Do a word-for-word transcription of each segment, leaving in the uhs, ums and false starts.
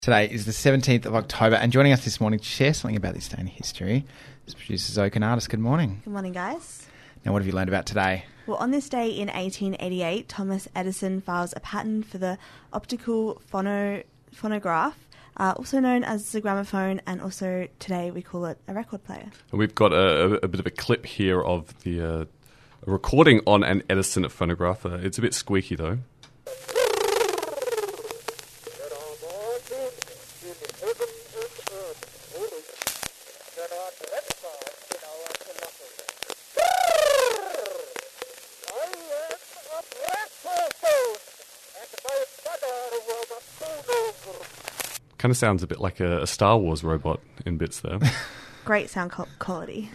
Today is the seventeenth of October, and joining us this morning to share something about this day in history is producer Zoe Canardis. Good morning. Good morning, guys. Now, what have you learned about today? Well, on this day in eighteen eighty-eight, Thomas Edison files a patent for the optical phono- phonograph, uh, also known as the gramophone, and also today we call it a record player. And we've got a, a bit of a clip here of the uh, a recording on an Edison phonograph. Uh, it's a bit squeaky, though. Kind of sounds a bit like a, a Star Wars robot in bits there. Great sound co- quality.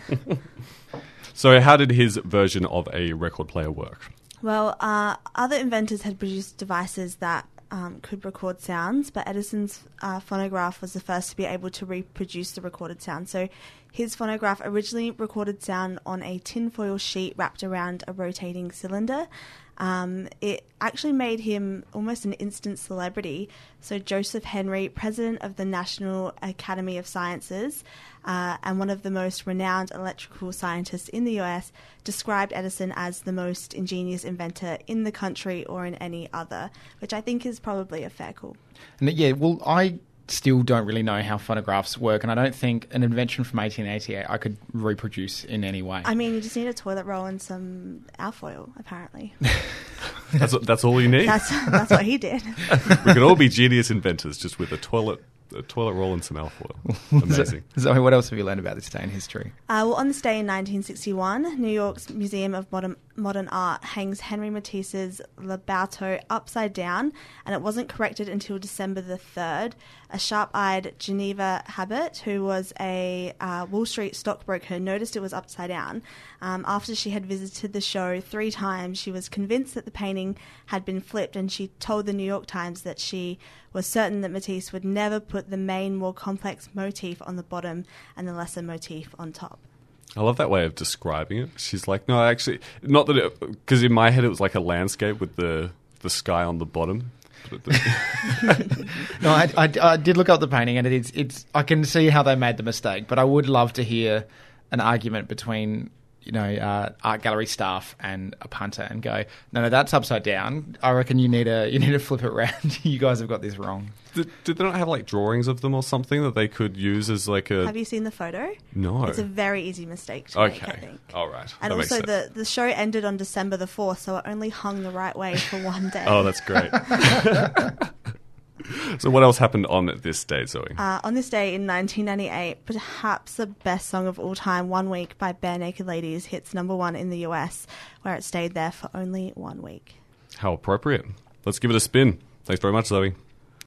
So how did his version of a record player work? Well, uh, other inventors had produced devices that um, could record sounds, but Edison's uh, phonograph was the first to be able to reproduce the recorded sound. So his phonograph originally recorded sound on a tinfoil sheet wrapped around a rotating cylinder. Um, it actually made him almost an instant celebrity. So Joseph Henry, president of the National Academy of Sciences uh, and one of the most renowned electrical scientists in the U S, described Edison as the most ingenious inventor in the country or in any other, which I think is probably a fair call. And yeah, well, I still don't really know how phonographs work, and I don't think an invention from eighteen eighty-eight I could reproduce in any way. I mean, you just need a toilet roll and some alfoil, apparently. that's that's all you need? That's, that's what he did. We could all be genius inventors just with a toilet a toilet roll and some alfoil. Amazing. Zoe, what else have you learned about this day in history? Uh, well, on this day in nineteen sixty-one, New York's Museum of Modern, Modern Art hangs Henry Matisse's Le Bateau upside down, and it wasn't corrected until December the third. A sharp-eyed Geneva Habit, who was a uh, Wall Street stockbroker, noticed it was upside down. Um, after she had visited the show three times, she was convinced that the painting had been flipped, and she told the New York Times that she was certain that Matisse would never put the main, more complex motif on the bottom and the lesser motif on top. I love that way of describing it. She's like, no, actually, not that it, because in my head it was like a landscape with the, the sky on the bottom. No, I, I, I did look up the painting, and it's it's. I can see how they made the mistake, but I would love to hear an argument between, you know, uh, art gallery staff and a punter, and go, no, no, that's upside down. I reckon you need to you need to flip it around. You guys have got this wrong. Did, did they not have like drawings of them or something that they could use as like a? Have you seen the photo? No. It's a very easy mistake to okay. make, I think. All right. And that also the, the show ended on December the fourth, so it only hung the right way for one day. Oh, that's great. So what else happened on this day, Zoe? Uh, on this day in nineteen ninety-eight, perhaps the best song of all time, One Week by Bare Naked Ladies, hits number one in the U S, where it stayed there for only one week. How appropriate. Let's give it a spin. Thanks very much, Zoe.